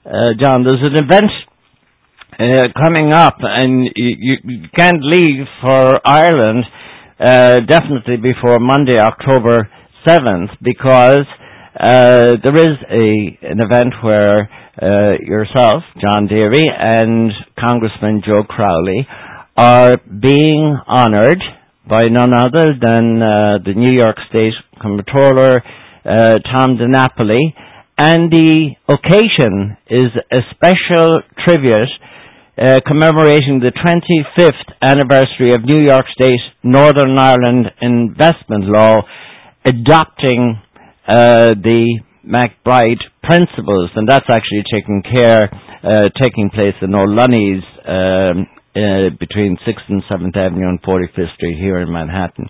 John, there's an event coming up, and you can't leave for Ireland definitely before Monday, October 7th, because there is an event where yourself, John Deary, and Congressman Joe Crowley are being honoured by none other than the New York State Comptroller, Tom DiNapoli, and the occasion is a special tribute commemorating the 25th anniversary of New York State Northern Ireland investment law adopting the MacBride principles, and that's actually taking place in O'Loney's between 6th and 7th Avenue and 45th Street here in Manhattan.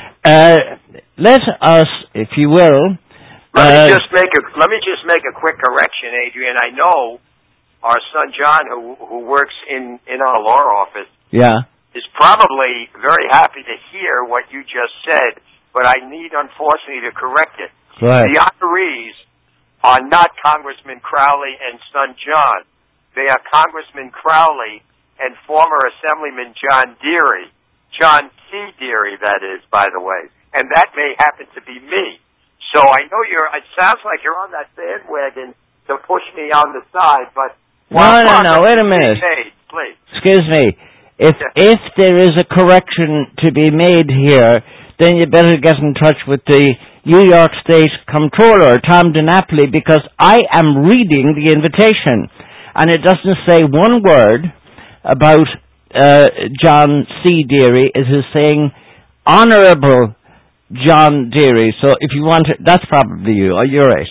Let us, if you will... Let me just make a quick correction, Adrian. I know our son John, who works in our law office, is probably very happy to hear what you just said, but I need, unfortunately, to correct it. Right. The honorees are not Congressman Crowley and son John. They are Congressman Crowley and former Assemblyman John Deary. John C. Deary, that is, by the way. And that may happen to be me. So I know it sounds like you're on that bandwagon to push me on the side, but... No, wait a minute. Please. Excuse me. If there is a correction to be made here, then you better get in touch with the New York State Comptroller, Tom DiNapoli, because I am reading the invitation, and it doesn't say one word about John C. Deary. It is saying Honourable John Deary. So if you want to, that's probably you. Oh, you're right.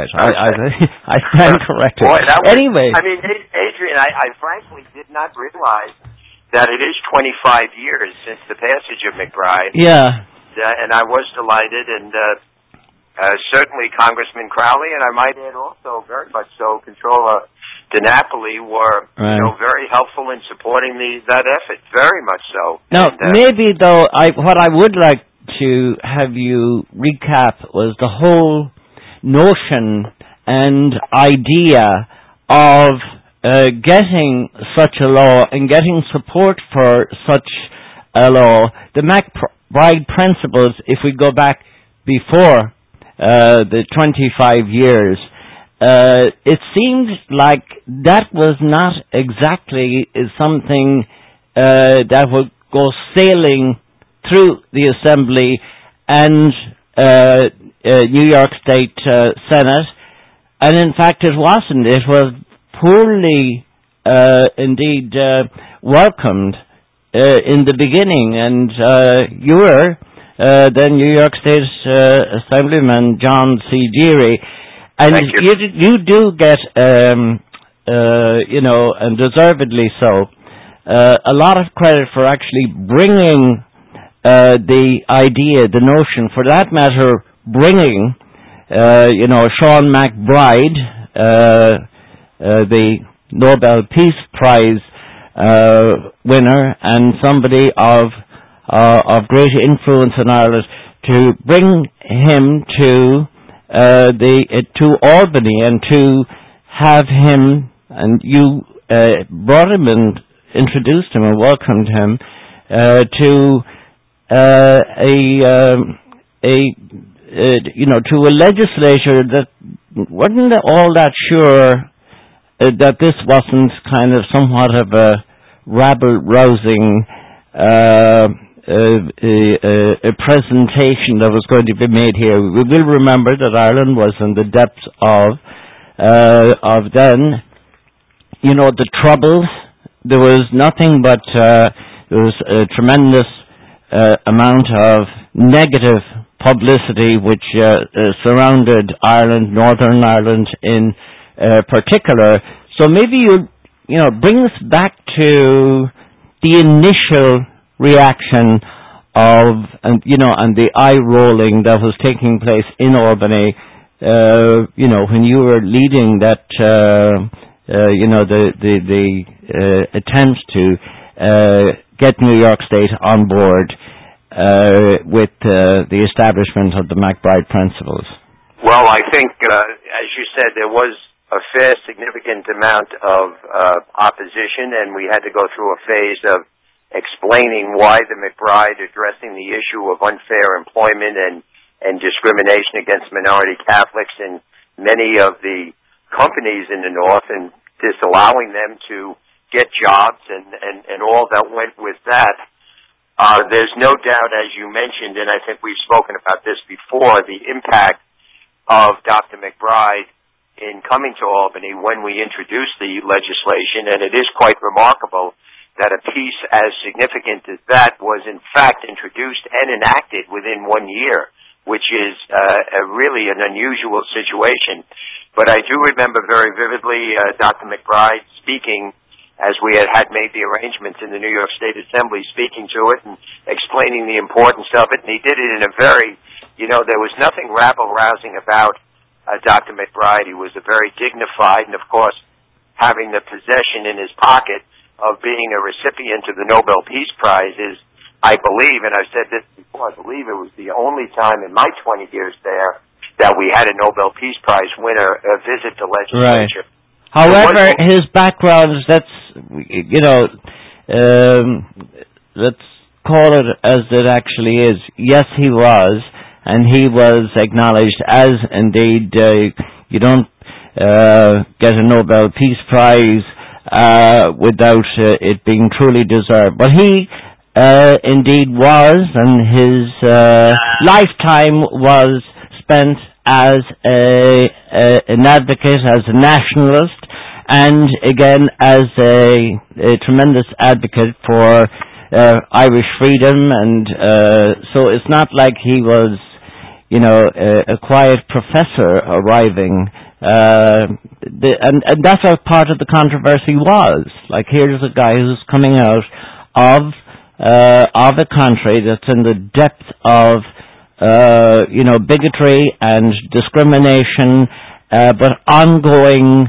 I stand corrected. Boy, anyway. I mean, Adrian, I frankly did not realize that it is 25 years since the passage of MacBride. Yeah. And I was delighted, and certainly Congressman Crowley, and I might add also, very much so, Comptroller DiNapoli were very helpful in supporting that effort, very much so. Now, maybe, though, what I would like to have you recap was the whole notion and idea of getting such a law and getting support for such a law. The MacBride principles, if we go back before the 25 years, it seemed like that was not exactly something that would go sailing through the Assembly and New York State Senate, and in fact it wasn't. It was poorly indeed welcomed in the beginning, and you were then New York State Assemblyman John C. Deary, and you do get and deservedly so, a lot of credit for actually bringing the idea, the notion, for that matter, bringing, Sean MacBride, the Nobel Peace Prize winner, and somebody of great influence in Ireland, to bring him to Albany and to have him, and you brought him and introduced him and welcomed him to a legislature that wasn't all that sure that this wasn't kind of somewhat of a rabble-rousing a presentation that was going to be made here. We will remember that Ireland was in the depths of then, the troubles. There was nothing but there was a tremendous amount of negative publicity which surrounded Ireland, Northern Ireland in particular. So maybe you bring us back to the initial reaction of and the eye rolling that was taking place in Albany. When you were leading that the attempts to get New York State on board with the establishment of the MacBride principles. Well, I think, as you said, there was a fair significant amount of opposition, and we had to go through a phase of explaining why the McBride addressing the issue of unfair employment and discrimination against minority Catholics in many of the companies in the North and disallowing them to get jobs and all that went with that. There's no doubt, as you mentioned, and I think we've spoken about this before, the impact of Dr. McBride in coming to Albany when we introduced the legislation, and it is quite remarkable that a piece as significant as that was in fact introduced and enacted within 1 year, which is really an unusual situation. But I do remember very vividly Dr. McBride speaking, as we had made the arrangements in the New York State Assembly, speaking to it and explaining the importance of it, and he did it in a very, there was nothing rabble-rousing about Dr. McBride. He was a very dignified, and of course, having the possession in his pocket of being a recipient of the Nobel Peace Prize is, I believe, and I've said this before, I believe it was the only time in my 20 years there that we had a Nobel Peace Prize winner visit the legislature. Right. However, his background, let's call it as it actually is. Yes, he was. And he was acknowledged as, indeed, you don't get a Nobel Peace Prize without it being truly deserved. But he indeed was, and his lifetime was spent as an advocate, as a nationalist, and again as a tremendous advocate for Irish freedom. And so it's not like he was a quiet professor arriving, and that's what part of the controversy was. Like, here's a guy who's coming out of a country that's in the depth of, bigotry and discrimination, but ongoing,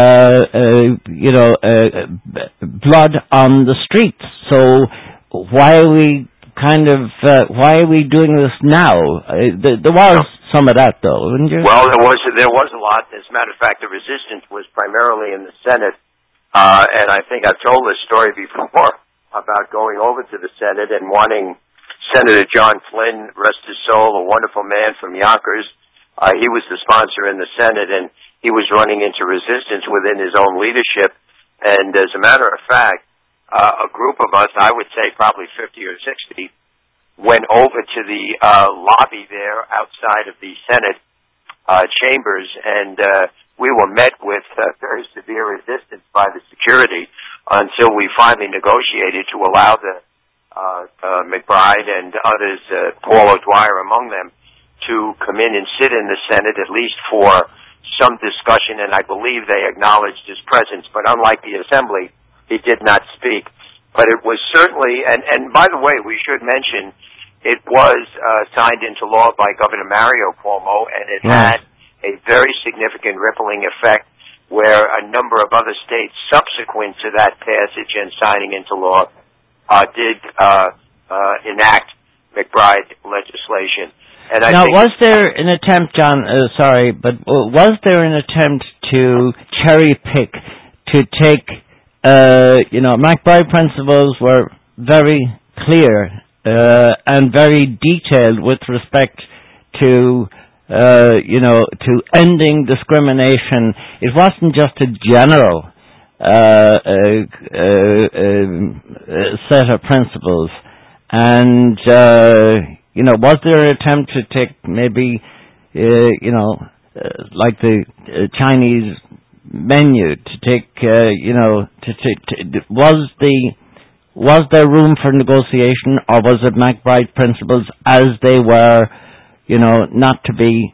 blood on the streets. So why are we why are we doing this now? There was some of that, though, wasn't there? Well, there was a lot. As a matter of fact, the resistance was primarily in the Senate, and I think I've told this story before about going over to the Senate and wanting Senator John Flynn, rest his soul, a wonderful man from Yonkers. He was the sponsor in the Senate, and he was running into resistance within his own leadership. And as a matter of fact, a group of us, I would say probably 50 or 60, went over to the lobby there outside of the Senate chambers, and we were met with very severe resistance by the security until we finally negotiated to allow the McBride and others, Paul O'Dwyer among them, to come in and sit in the Senate at least for some discussion, and I believe they acknowledged his presence. But unlike the Assembly, he did not speak. But it was certainly, and by the way, we should mention, it was signed into law by Governor Mario Cuomo, and it had a very significant rippling effect where a number of other states subsequent to that passage and signing into law did enact McBride legislation. And I think was there an attempt, John, was there an attempt to cherry pick, to take, McBride principles were very clear and very detailed with respect to, to ending discrimination. It wasn't just a general set of principles. And, was there an attempt to take maybe, like the Chinese menu, to take, was there room for negotiation, or was it McBride principles as they were, not to be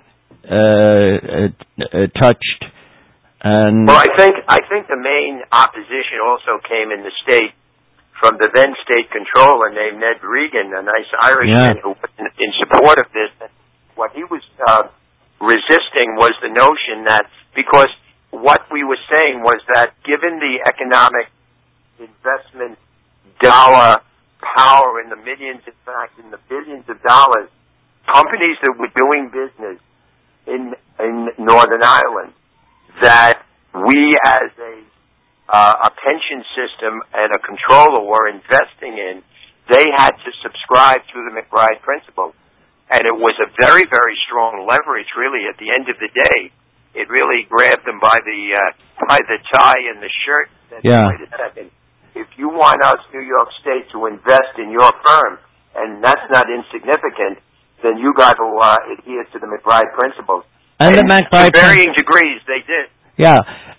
touched? And well, I think the main opposition also came in the state from the then state controller named Ned Regan, a nice Irishman who was in support of this. What he was resisting was the notion that, because what we were saying was that given the economic investment dollar power in the millions, in fact, in the billions of dollars, companies that were doing business in Northern Ireland that we as a pension system and a controller were investing in, they had to subscribe to the MacBride principle. And it was a very, very strong leverage, really, at the end of the day. It really grabbed them by the tie and the shirt and said, wait a second, if you want us, New York State, to invest in your firm, and that's not insignificant, then you got to adhere to the MacBride principles. And the MacBride to varying degrees, they did. Yeah.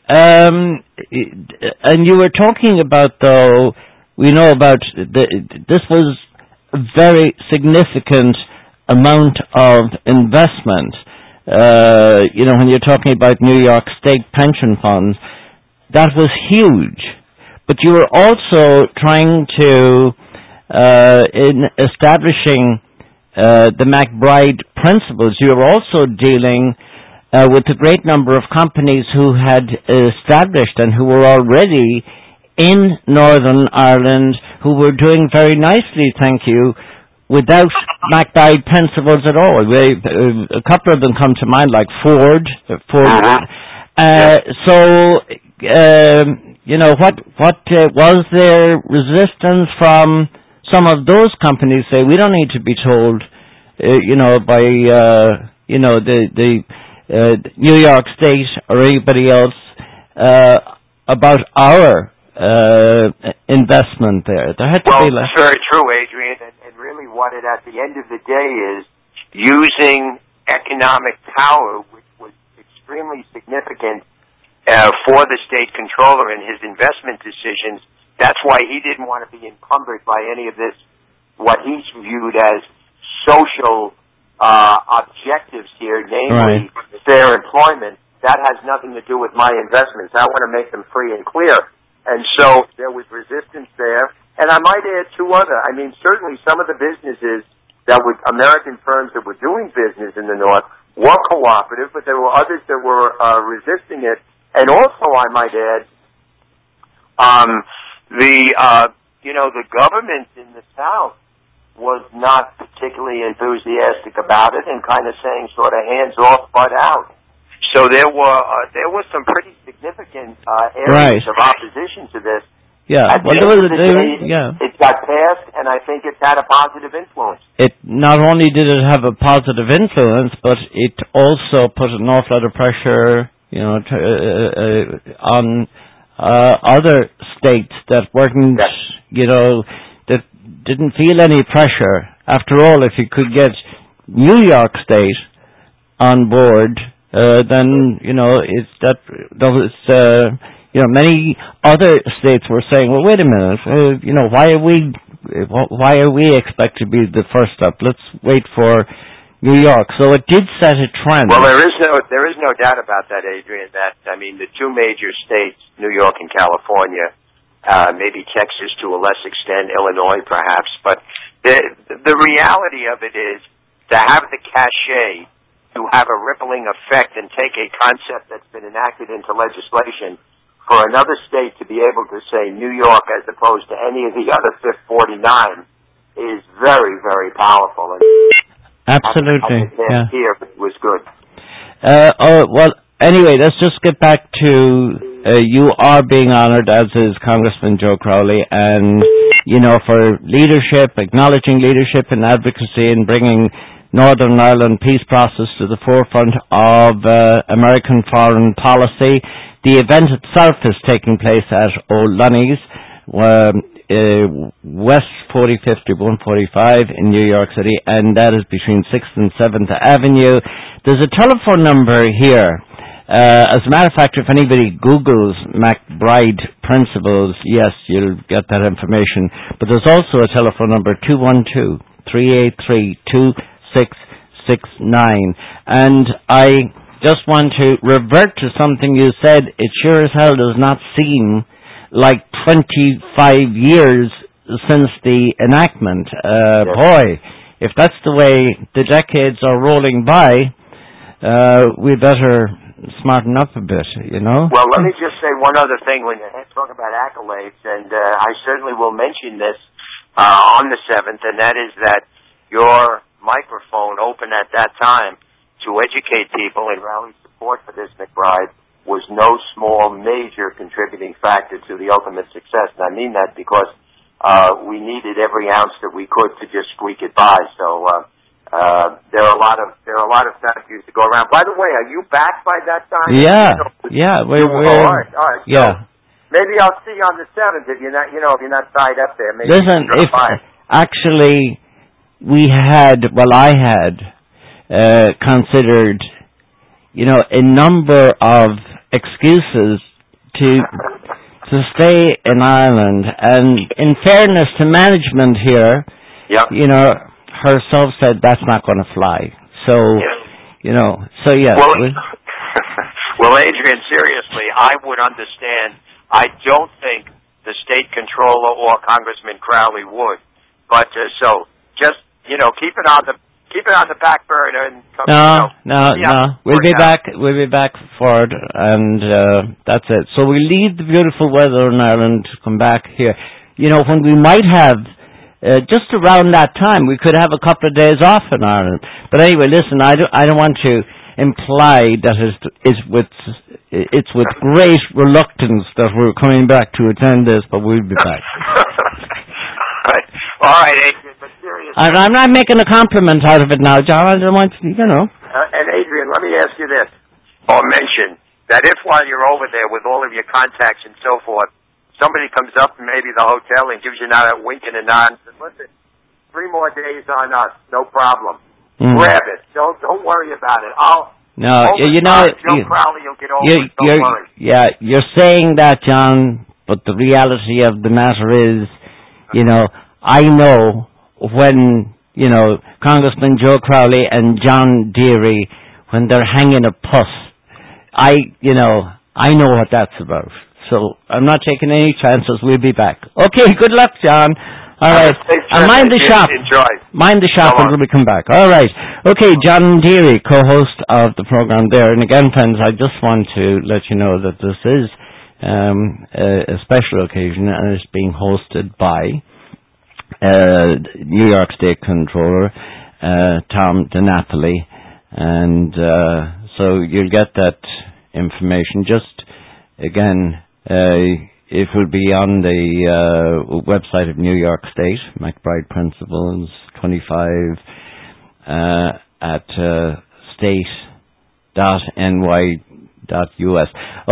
And you were talking about, though, we know about, this was a very significant amount of investment. When you're talking about New York State pension funds, that was huge. But you were also trying to, in establishing the MacBride principles, you were also dealing with a great number of companies who had established and who were already in Northern Ireland, who were doing very nicely, thank you, without MacBride principles at all. A couple of them come to mind, like Ford. What was there resistance from some of those companies? Say, we don't need to be told, by the New York State or anybody else about our investment there. There had to be less. Very true, Adrian. And really, what it at the end of the day is using economic power, which was extremely significant for the state controller in his investment decisions. That's why he didn't want to be encumbered by any of this, what he's viewed as social objectives here, namely fair employment. That has nothing to do with my investments. I want to make them free and clear. And so there was resistance there. And I might add two other. I mean, certainly some of the businesses American firms that were doing business in the North were cooperative, but there were others that were resisting it. And also, I might add, the government in the South was not particularly enthusiastic about it and kind of saying sort of hands off, butt out. So there were some pretty significant areas of opposition to this. Yeah, it got passed, and I think it's had a positive influence. It not only did it have a positive influence, but it also put an awful lot of pressure, on other states that weren't, that didn't feel any pressure. After all, if you could get New York State on board, then many other states were saying, well, wait a minute, why are we expected to be the first up? Let's wait for New York. So it did set a trend. Well, there is no doubt about that, Adrian. The two major states, New York and California, maybe Texas to a less extent, Illinois perhaps, but the reality of it is to have the cachet, to have a rippling effect and take a concept that's been enacted into legislation, for another state to be able to say New York as opposed to any of the other 49 is very, very powerful. And absolutely. Here was good. Well, anyway, let's just get back to you are being honored, as is Congressman Joe Crowley, and, for leadership, acknowledging leadership and advocacy and bringing Northern Ireland peace process to the forefront of American foreign policy. The event itself is taking place at O'Loney's, West 4050 145 in New York City, and that is between 6th and 7th Avenue. There's a telephone number here. As a matter of fact, if anybody Googles MacBride Principles, yes, you'll get that information. But there's also a telephone number, 212-383-2669. And I just want to revert to something you said. It sure as hell does not seem like 25 years since the enactment. Boy, if that's the way the decades are rolling by, we better smarten up a bit, Well, let me just say one other thing when you talk about accolades, and I certainly will mention this on the 7th, and that is that your microphone open at that time to educate people and rally support for this MacBride was no small, major contributing factor to the ultimate success. And I mean that because we needed every ounce that we could to just squeak it by. So there are a lot of thank yous to go around. By the way, are you back by that time? Yeah. We're all right. Yeah. So maybe I'll see you on the 7th if you're not tied up there. Maybe listen, if actually I had considered, a number of excuses to stay in Ireland, and in fairness to management here, herself said that's not going to fly. So, yes. Well, Adrian, seriously, I would understand. I don't think the state controller or Congressman Crowley would, but so just keep it on the back burner. And no. We'll be back. We'll be back for it, and that's it. So we leave the beautiful weather in Ireland to come back here. When we might have just around that time, we could have a couple of days off in Ireland. But anyway, listen, I don't want to imply that it's with great reluctance that we're coming back to attend this, but we'll be back. All right, Adrian, but seriously. I'm not making a compliment out of it now, John. I don't want to, and Adrian, let me ask you this, or mention, that if while you're over there with all of your contacts and so forth, somebody comes up from maybe the hotel and gives you now that wink and a nod and says, listen, 3 more days on us, no problem. Grab it. Don't worry about it. Joe Crowley will get over it. Don't worry. Yeah, you're saying that, John, but the reality of the matter is, I know when, Congressman Joe Crowley and John Deary, when they're hanging a puss, I know what that's about. So I'm not taking any chances. We'll be back. Okay, good luck, John. All right. And mind the shop. Enjoy. Mind the shop until we come back. All right. Okay, John Deary, co-host of the program there. And again, friends, I just want to let you know that this is a special occasion, and it's being hosted by New York State Controller Tom DiNapoli. And so you'll get that information. Just, again, it will be on the website of New York State, McBride Principles 25 at state.ny.us.